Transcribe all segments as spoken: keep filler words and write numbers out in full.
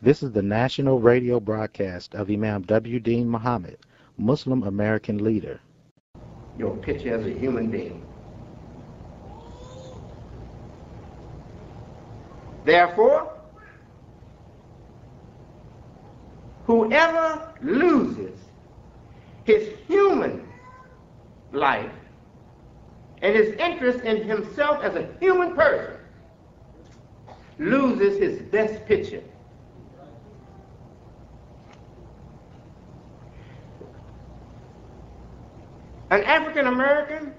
This is the national radio broadcast of Imam W. Deen Muhammad, Muslim American leader. Your picture as a human being. Therefore, whoever loses his human life and his interest in himself as a human person loses his best picture. An African American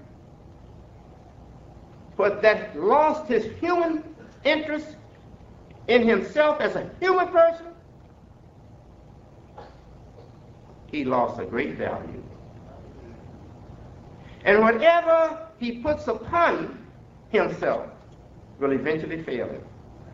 but that lost his human interest in himself as a human person, he lost a great value. And whatever he puts upon himself will eventually fail him.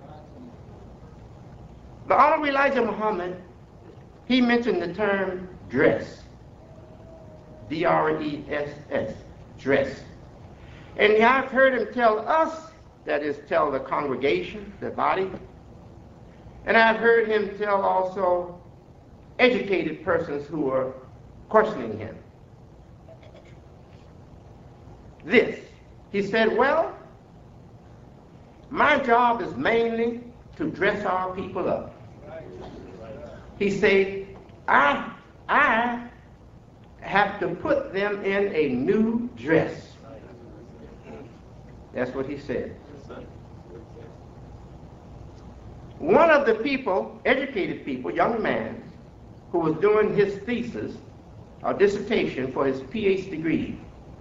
The Honorable Elijah Muhammad, he mentioned the term dress. D R E S S, dress. And I've heard him tell us, that is, tell the congregation, the body, and I've heard him tell also educated persons who are questioning him. This, he said, well, my job is mainly to dress our people up. He said, I, I have to put them in a new dress. That's what he said. One of the people, educated people, young man, who was doing his thesis or dissertation for his P H degree,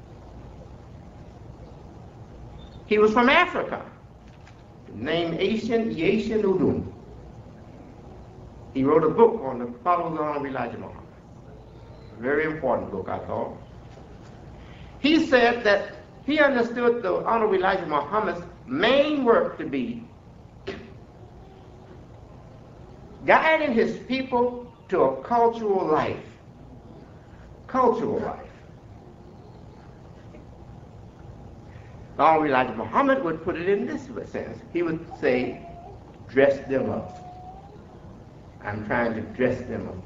he was from Africa, named Asian Yashin Udum. He wrote a book on the followers of Honorable Elijah Muhammad. Very important book, I thought. He said that he understood the Honorable Elijah Muhammad's main work to be guiding his people to a cultural life. Cultural life. The Honorable Elijah Muhammad would put it in this sense. He would say, dress them up. I'm trying to dress them up.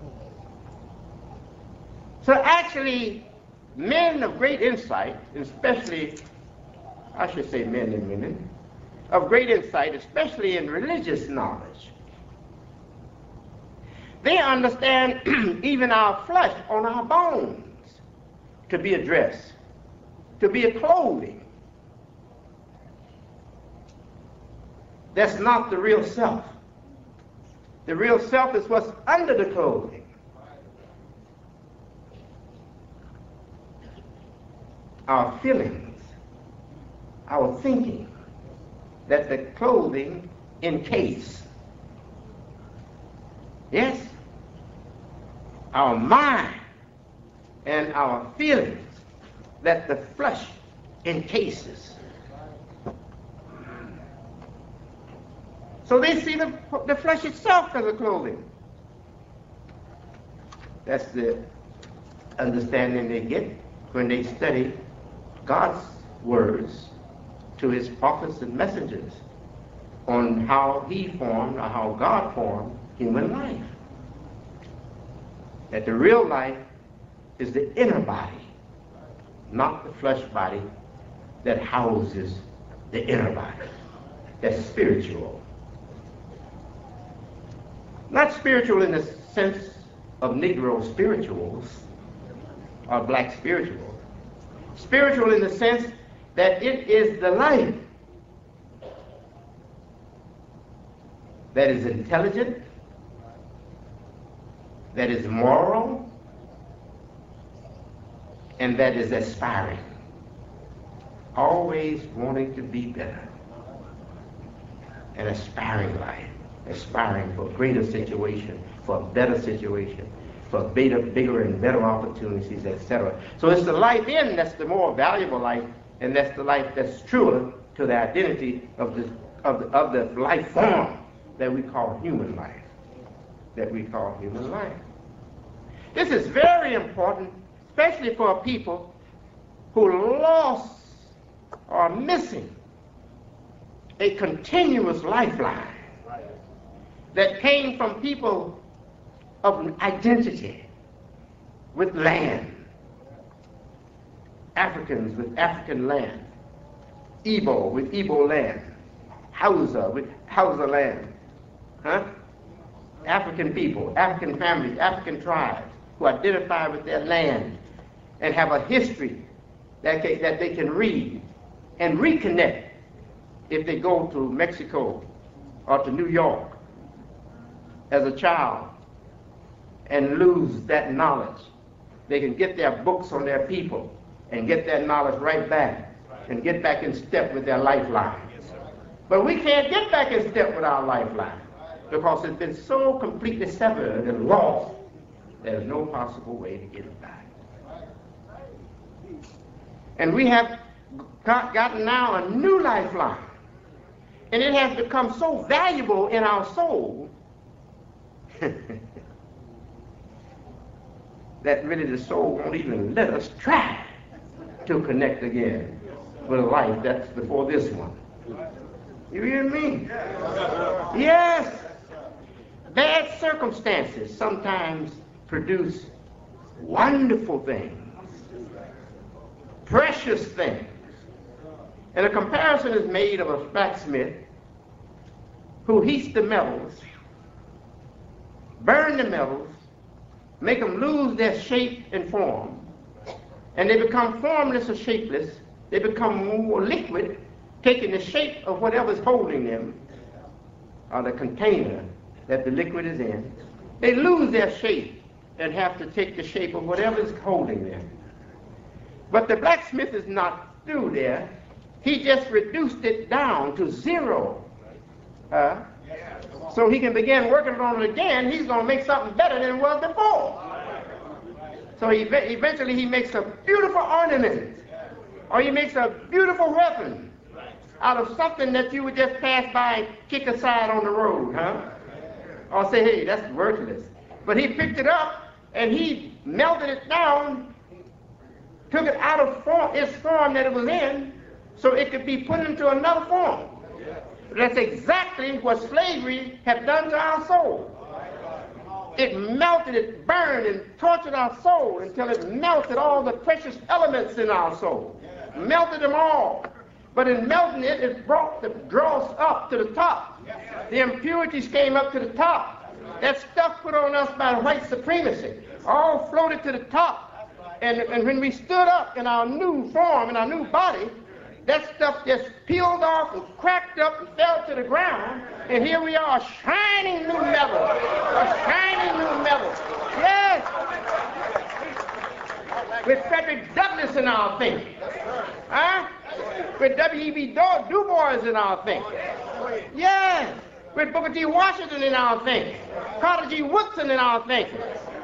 So actually, men of great insight, especially, I should say men and women, of great insight, especially in religious knowledge, they understand even our flesh on our bones to be a dress, to be a clothing. That's not the real self. The real self is what's under the clothing. Our feelings, our thinking, that the clothing encase. Yes? Our mind and our feelings that the flesh encases. So they see the, the flesh itself as a clothing. That's the understanding they get when they study God's words to his prophets and messengers on how he formed or how God formed human life. That the real life is the inner body, not the flesh body that houses the inner body. That's spiritual. Not spiritual in the sense of Negro spirituals or black spirituals. Spiritual in the sense that it is the life that is intelligent, that is moral, and that is aspiring, always wanting to be better. An aspiring life, aspiring for a greater situation, for a better situation, for bigger, bigger and better opportunities, et cetera. So it's the life in that's the more valuable life, and that's the life that's truer to the identity of the, of the, of the life form that we call human life. That we call human life. This is very important, especially for people who lost or missing a continuous lifeline. that came from people of identity with land. Africans with African land. Igbo with Igbo land. Hausa with Hausa land. Huh? African people, African families, African tribes who identify with their land and have a history that, can, that they can read and reconnect if they go to Mexico or to New York as a child and lose that knowledge. They can get their books on their people and get that knowledge right back and get back in step with their lifeline. But we can't get back in step with our lifeline because it's been so completely severed and lost, there's no possible way to get it back. And we have got, gotten now a new lifeline. And it has become so valuable in our soul that really the soul won't even let us try to connect again with a life that's before this one. You hear me? Yes. Bad circumstances sometimes produce wonderful things, precious things. And a comparison is made of a blacksmith who heats the metals, burn the metals, make them lose their shape and form, and they become formless or shapeless. They become more liquid, taking the shape of whatever's holding them, or the container that the liquid is in. They lose their shape and have to take the shape of whatever's holding them. But the blacksmith is not through there. He just reduced it down to zero. Uh, so he can begin working on it again. He's going to make something better than it was before. So he, eventually he makes a beautiful ornament, or he makes a beautiful weapon out of something that you would just pass by and kick aside on the road, huh? Or say, hey, that's worthless. But he picked it up and he melted it down, took it out of form, its form that it was in, so it could be put into another form. That's exactly what slavery had done to our soul. It melted, it burned and tortured our soul until it melted all the precious elements in our soul. Melted them all. But in melting it, it brought the dross up to the top. The impurities came up to the top. That stuff put on us by white supremacy all floated to the top. And, and when we stood up in our new form, in our new body, that stuff just peeled off and cracked up and fell to the ground. And here we are, a shining new metal. A shining new metal. Yes! With Frederick Douglass in our thinking. Huh? With W E B Du Bois in our thinking. Yes! With Booker T. Washington in our thinking. Carter G. Woodson in our thinking.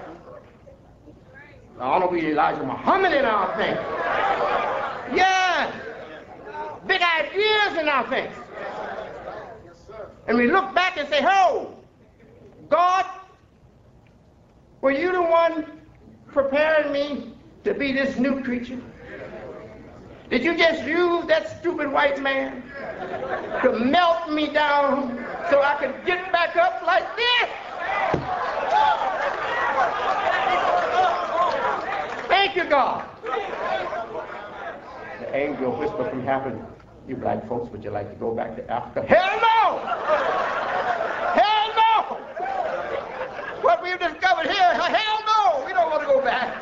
Honorable Elijah Muhammad in our thinking. Yes! Big ideas in our thinking. And we look back and say, oh, God, were you the one preparing me to be this new creature? Did you just use that stupid white man to melt me down so I could get back up like this? Thank you, God. The angel whispered from heaven, you black folks, would you like to go back to Africa? Hell no! Hell no! What we've discovered here, hell no! We don't want to go back.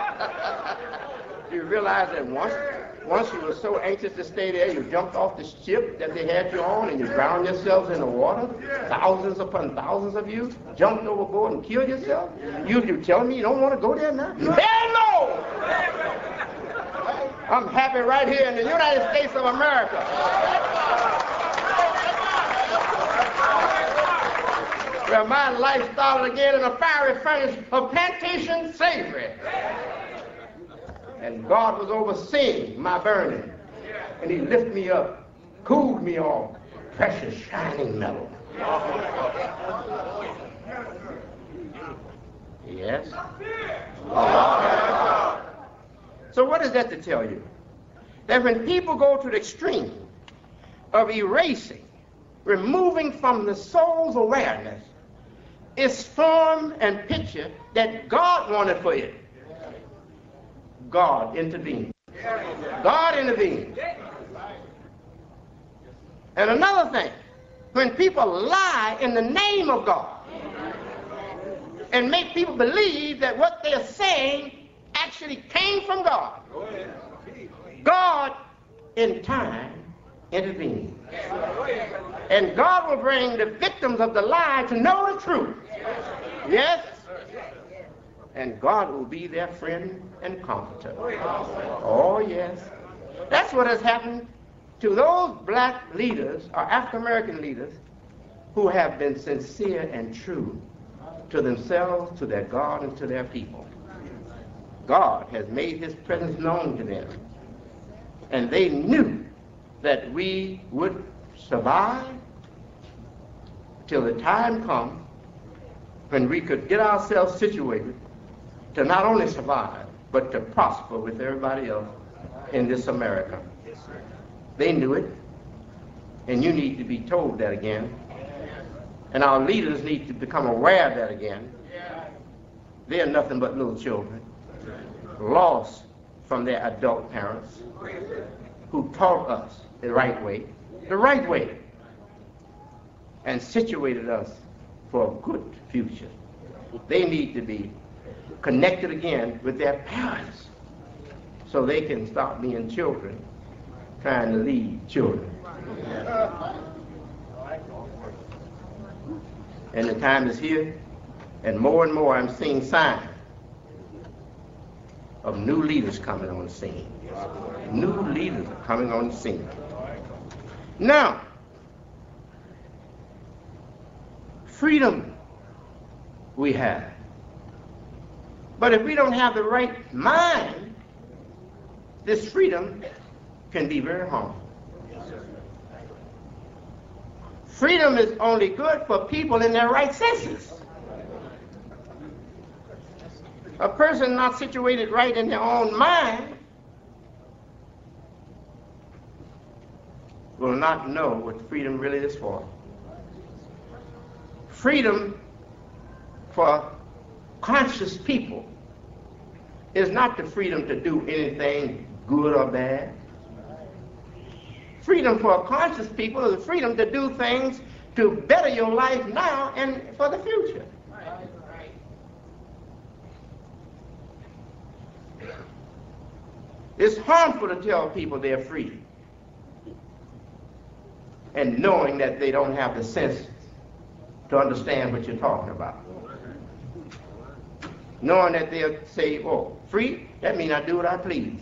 You realize that once, once you were so anxious to stay there, you jumped off the ship that they had you on and you drowned yourselves in the water? Thousands upon thousands of you jumped overboard and killed yourself? You, you telling me you don't want to go there now? Hell no! I'm happy right here in the United States of America. Where my life started again in a fiery furnace of plantation slavery. And God was overseeing my burning. And he lifted me up, cooled me off, precious shining metal. Yes? So what is that to tell you? That when people go to the extreme of erasing removing from the soul's awareness its form and picture that God wanted for it. God intervened. God intervened. And another thing, when people lie in the name of God and make people believe that what they're saying actually came from God, God in time intervenes. And God will bring the victims of the lie to know the truth. Yes. And God will be their friend and comforter. Oh, yes. That's what has happened to those black leaders or African American leaders who have been sincere and true to themselves, to their God, and to their people. God has made his presence known to them. And they knew that we would survive till the time comes when we could get ourselves situated to not only survive, but to prosper with everybody else in this America. They knew it, and you need to be told that again. And our leaders need to become aware of that again. They are nothing but little children, lost from their adult parents, who taught us the right way, the right way, and situated us for a good future. They need to be connected again with their parents so they can stop being children trying to lead children. And the time is here, and more and more I'm seeing signs of new leaders coming on the scene. New leaders are coming on the scene. Now, freedom we have. But if we don't have the right mind, this freedom can be very harmful. Freedom is only good for people in their right senses. A person not situated right in their own mind will not know what freedom really is for. Freedom for conscious people is not the freedom to do anything good or bad. Freedom for conscious people is the freedom to do things to better your life now and for the future. It's harmful to tell people they're free and knowing that they don't have the sense to understand what you're talking about. Knowing that they'll say, oh, free, that means I do what I please.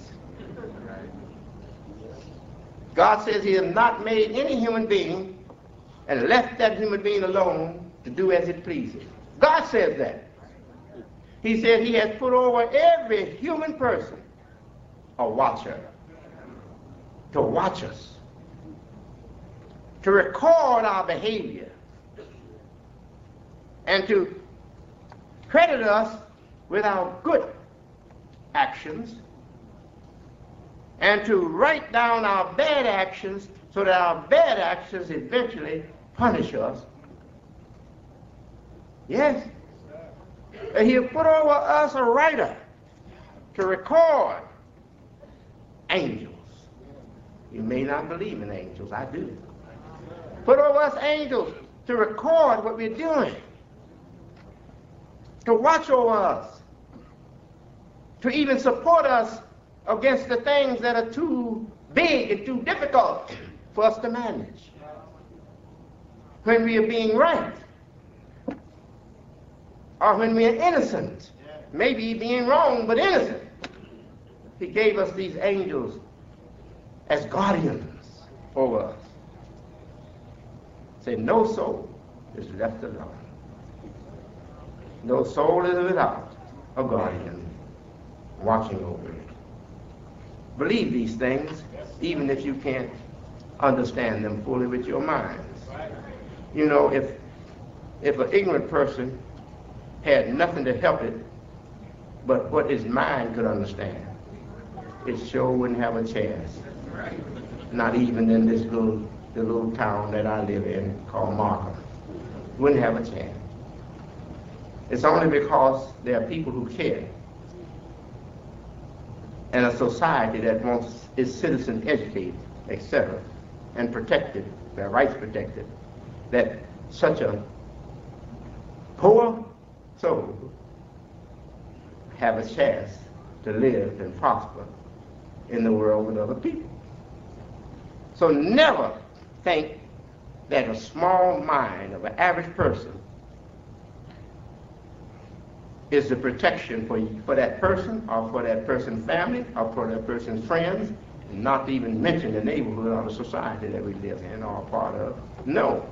God says he has not made any human being and left that human being alone to do as it pleases. God says that. He said he has put over every human person a watcher to watch us, to record our behavior, and to credit us with our good actions, and to write down our bad actions so that our bad actions eventually punish us. Yes. And he'll put over us a writer to record angels. You may not believe in angels, I do. Put over us angels to record what we're doing, to watch over us, to even support us against the things that are too big and too difficult for us to manage. When we are being right, or when we are innocent, maybe being wrong but innocent, he gave us these angels as guardians over us. Say, no soul is left alone. No soul is without a guardian watching over it. Believe these things, even if you can't understand them fully with your minds. You know, if if an ignorant person had nothing to help it but what his mind could understand, it sure wouldn't have a chance. Not even in this little the little town that I live in called Markham. Wouldn't have a chance. It's only because there are people who care and a society that wants its citizens educated, et cetera, and protected, their rights protected, that such a poor soul have a chance to live and prosper in the world with other people. So never think that a small mind of an average person is the protection for, for that person or for that person's family or for that person's friends, and not to even mention the neighborhood or the society that we live in or are part of. No.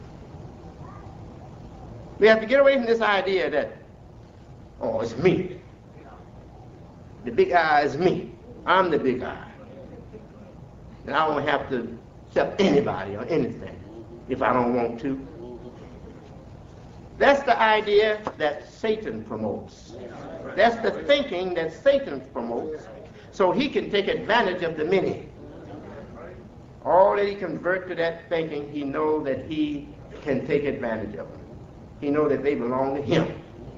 We have to get away from this idea that, oh, it's me. The big eye is me. I'm the big eye. And I don't have to accept anybody or anything if I don't want to. That's the idea that Satan promotes. That's the thinking that Satan promotes, so he can take advantage of the many. All that he convert to that thinking, he knows that he can take advantage of them. He knows that they belong to him.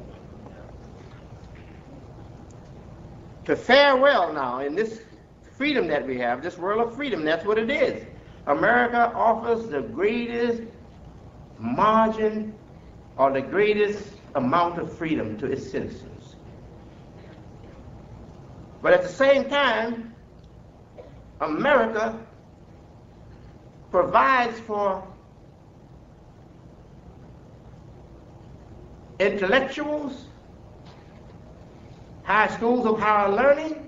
To fare well now in this freedom that we have, this world of freedom, that's what it is. America offers the greatest margin or the greatest amount of freedom to its citizens. But at the same time, America provides for intellectuals, high schools of higher learning,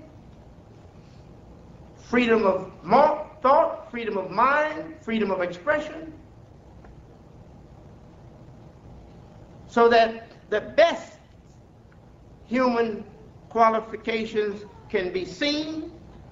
freedom of thought, freedom of mind, freedom of expression, so that the best human qualifications can be seen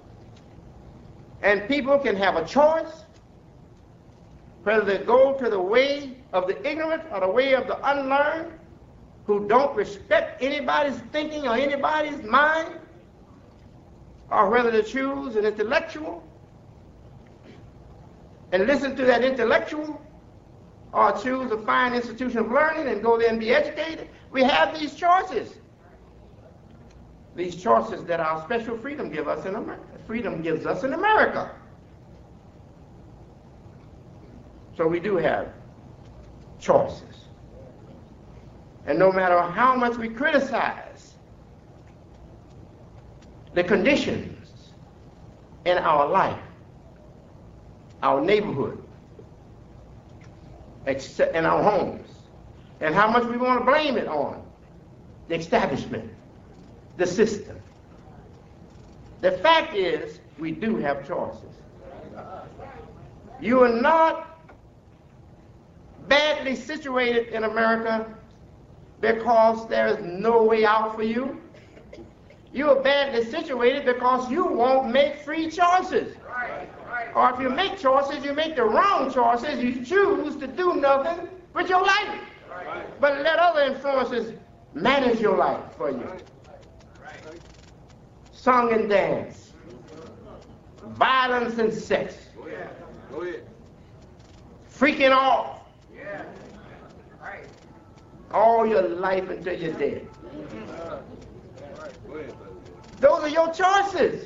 and people can have a choice whether they go to the way of the ignorant or the way of the unlearned, who don't respect anybody's thinking or anybody's mind, or whether they choose an intellectual and listen to that intellectual, or choose a fine institution of learning and go there and be educated. We have these choices. These choices that our special freedom give us in America. Freedom gives us in America. So we do have choices. And no matter how much we criticize the conditions in our life, our neighborhood, in our homes, and how much we want to blame it on the establishment, the system, the fact is we do have choices. You are not badly situated in America because there is no way out for you. You are badly situated because you won't make free choices. Or if you make choices, you make the wrong choices. You choose to do nothing with your life. But let other influences manage your life for you. Song and dance, violence and sex, freaking off all your life until you're dead. Those are your choices.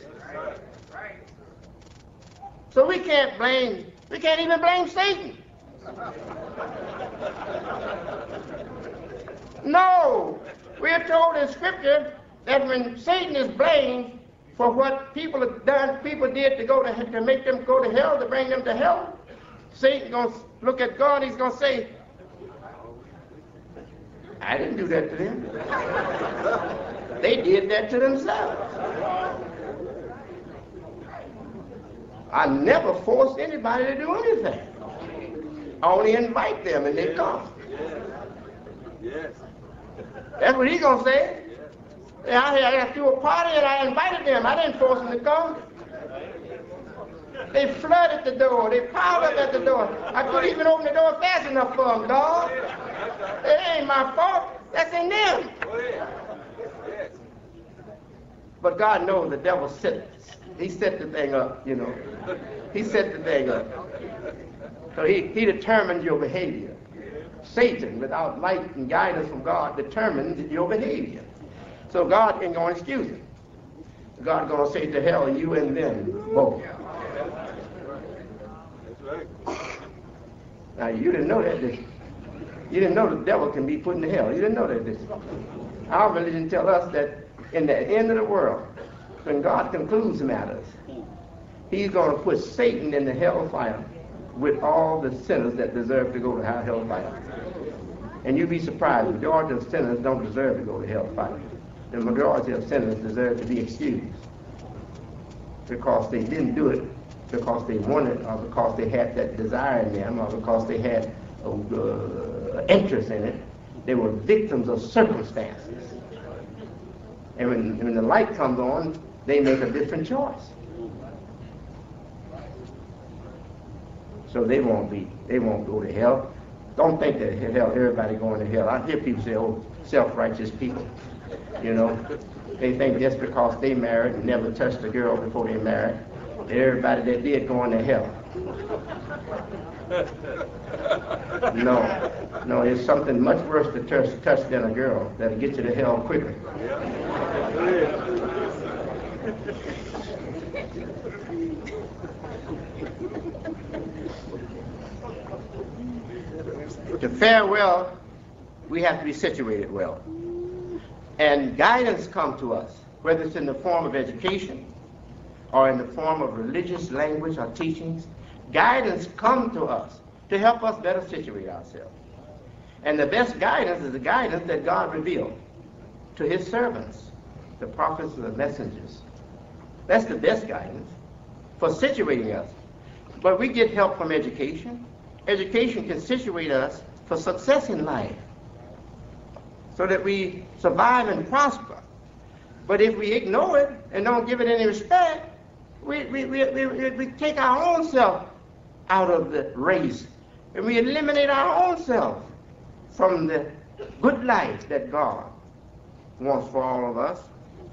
So we can't blame, we can't even blame Satan. No, we are told in Scripture that when Satan is blamed for what people have done, people did to go to to make them go to hell, to bring them to hell, Satan's gonna look at God, he's gonna say, I didn't do that to them. They did that to themselves. I never forced anybody to do anything. I only invite them and they come. Yes. That's what he's going to say. I, I threw a party and I invited them. I didn't force them to come. They flooded the door. They piled up at the door. I couldn't even open the door fast enough for them, dog. It ain't my fault. That's in them. But God knows the devil set, he set the thing up, you know. He set the thing up. So he, he determines your behavior. Satan, without light and guidance from God, determines your behavior. So God ain't going to excuse it. God's going to say to hell, you and them both. Now, you didn't know that, did you? You didn't know the devil can be put in hell. You didn't know that, did you? Our religion tells us that in the end of the world, when God concludes matters, he's going to put Satan in the hellfire with all the sinners that deserve to go to hellfire. And you'd be surprised, the majority of sinners don't deserve to go to hellfire. The majority of sinners deserve to be excused because they didn't do it because they wanted, or because they had that desire in them, or because they had uh, interest in it. They were victims of circumstances. And when, when the light comes on, they make a different choice. So they won't be, they won't go to hell. Don't think that hell, everybody going to hell. I hear people say, oh, self-righteous people. You know, they think just because they married and never touched a girl before they married, everybody that did going to hell. No, no, it's something much worse to touch, touch than a girl that'll get you to hell quicker. To fare well, we have to be situated well. And guidance comes to us, whether it's in the form of education or in the form of religious language or teachings. Guidance comes to us to help us better situate ourselves. And the best guidance is the guidance that God revealed to his servants, the prophets and the messengers. That's the best guidance for situating us. But we get help from education. Education can situate us for success in life so that we survive and prosper. But if we ignore it and don't give it any respect, we, we, we, we, we take our own self out of the race and we eliminate our own self from the good life that God wants for all of us.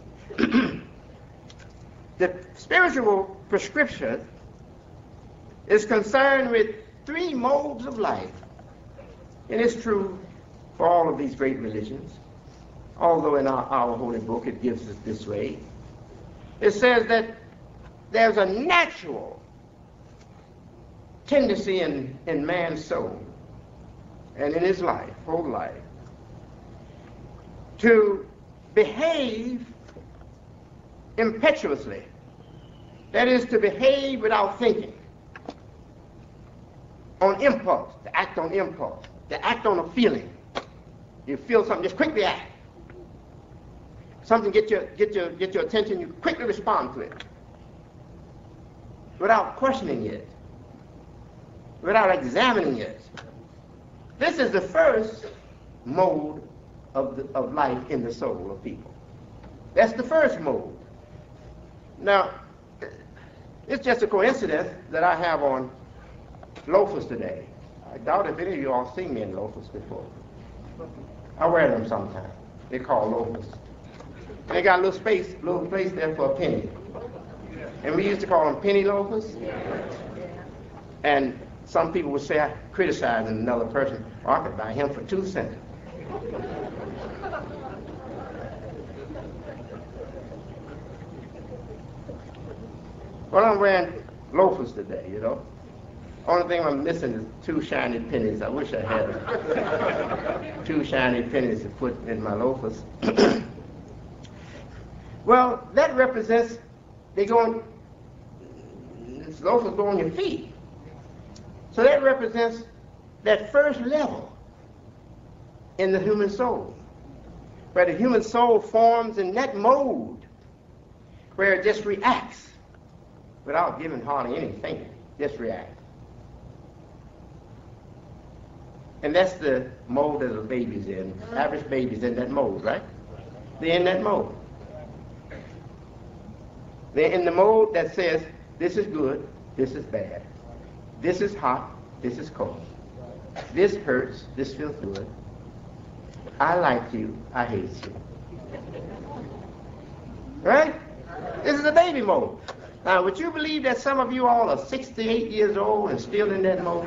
The spiritual prescription is concerned with three modes of life. And it's true for all of these great religions, although in our, our holy book it gives us this way. It says that there's a natural tendency in, in man's soul and in his life, whole life, to behave impetuously. That is, to behave without thinking, on impulse, to act on impulse, to act on a feeling. You feel something, just quickly act. Something get your, get your, get your attention, you quickly respond to it without questioning it, without examining it. This is the first mode of, the, of life in the soul of people. That's the first mode. Now, it's just a coincidence that I have on loafers today. I doubt if any of you all seen me in loafers before. I wear them sometimes. They call loafers. They got a little space, little place there for a penny. And we used to call them penny loafers. And some people would say I criticizing another person, oh, I could buy him for two cents. Well, I'm wearing loafers today, you know. Only thing I'm missing is two shiny pennies. I wish I had two shiny pennies to put in my loafers. Well, that represents, they go on, these loafers go on your feet. So that represents that first level in the human soul, where the human soul forms in that mode, where it just reacts without giving hardly any thinking, just react. And that's the mode that the baby's in. Average baby's in that mode, right? They're in that mode. They're in the mode that says, this is good, this is bad. This is hot, this is cold. This hurts, this feels good. I like you, I hate you. Right? This is the baby mode. Now, would you believe that some of you all are sixty-eight years old and still in that mode?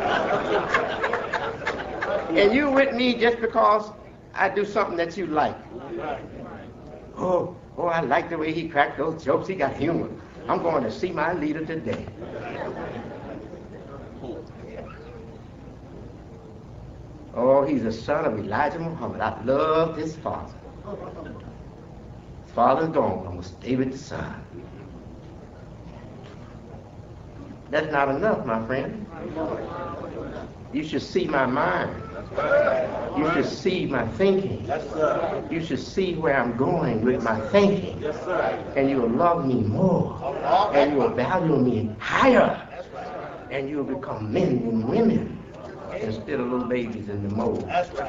And you with me just because I do something that you like. Oh, oh, I like the way he cracked those jokes. He got humor. I'm going to see my leader today. Oh, he's a son of Elijah Muhammad. I loved his father. His father's gone. I'm going to stay with the son. That's not enough, my friend. You should see my mind. You should see my thinking. You should see where I'm going with my thinking. And you will love me more. And you will value me higher. And you will become men and women instead of little babies in the mold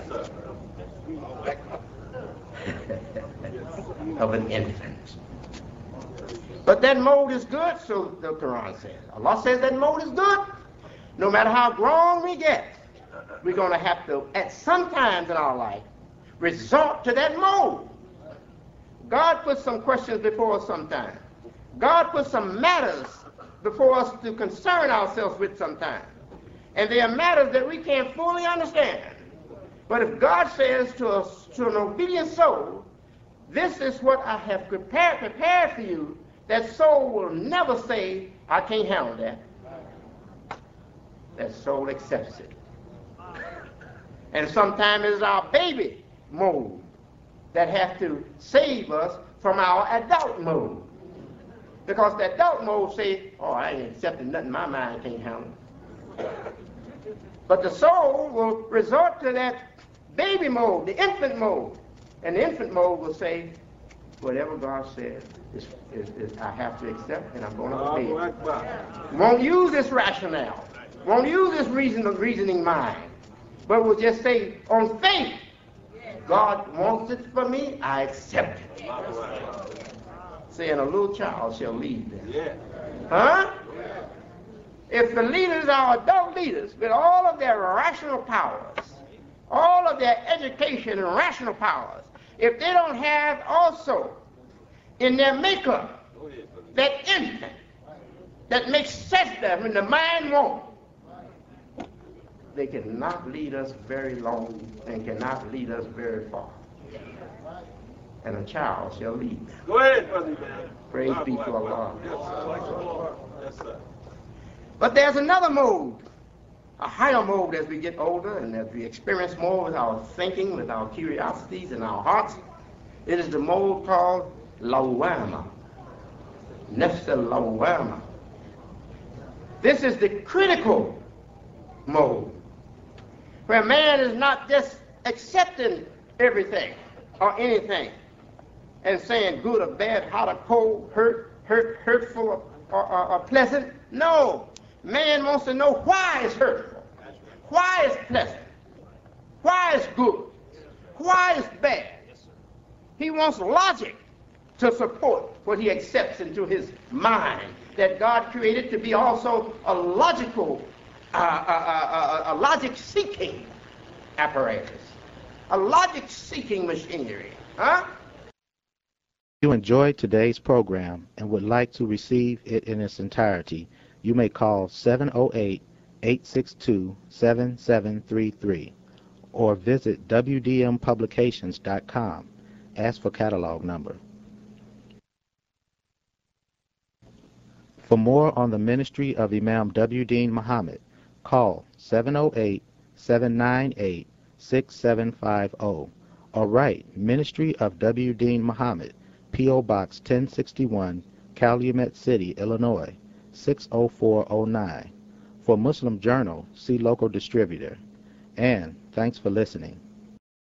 of an infant. But that mold is good, so the Quran says. Allah says that mold is good. No matter how grown we get, we're going to have to, at some times in our life, resort to that mold. God put some questions before us sometimes. God put some matters before us to concern ourselves with sometimes. And they are matters that we can't fully understand. But if God says to us, to an obedient soul, this is what I have prepared, prepared for you, that soul will never say, I can't handle that. That soul accepts it. And sometimes it's our baby mode that has to save us from our adult mode. Because the adult mode says, oh, I ain't accepting nothing my mind can't handle. But the soul will resort to that baby mode, the infant mode. And the infant mode will say, whatever God says, is, is, is I have to accept, and I'm going to obey it. Won't use this rationale. Won't use this reason, reasoning mind. But will just say, on faith, God wants it for me, I accept it. Saying a little child shall lead them. Huh? If the leaders are adult leaders with all of their rational powers, all of their education and rational powers, if they don't have also in their makeup that infant that makes sense to them when the mind won't, they cannot lead us very long and cannot lead us very far. And a child shall lead them. Go ahead, brother man. Praise be to Allah. Yes, sir. But there's another mode, a higher mode as we get older and as we experience more with our thinking, with our curiosities and our hearts. It is the mode called lawama, nafs al-lawama. This is the critical mode, where man is not just accepting everything or anything and saying good or bad, hot or cold, hurt, hurt, hurtful or, or, or, or pleasant. No. Man wants to know why it's hurtful, why it's pleasant, why it's good, why it's bad. He wants logic to support what he accepts into his mind, that God created to be also a logical, uh, uh, uh, a logic-seeking apparatus, a logic-seeking machinery. Huh? If you enjoyed today's program and would like to receive it in its entirety, you may call seven oh eight, eight six two, seven seven three three or visit w d m publications dot com. Ask for catalog number. For more on the ministry of Imam W. Deen Muhammad, call seven oh eight, seven nine eight, six seven five zero or write Ministry of W. Deen Muhammad, P O Box ten sixty-one, Calumet City, Illinois, six oh four oh nine. For Muslim Journal, see local distributor. And thanks for listening.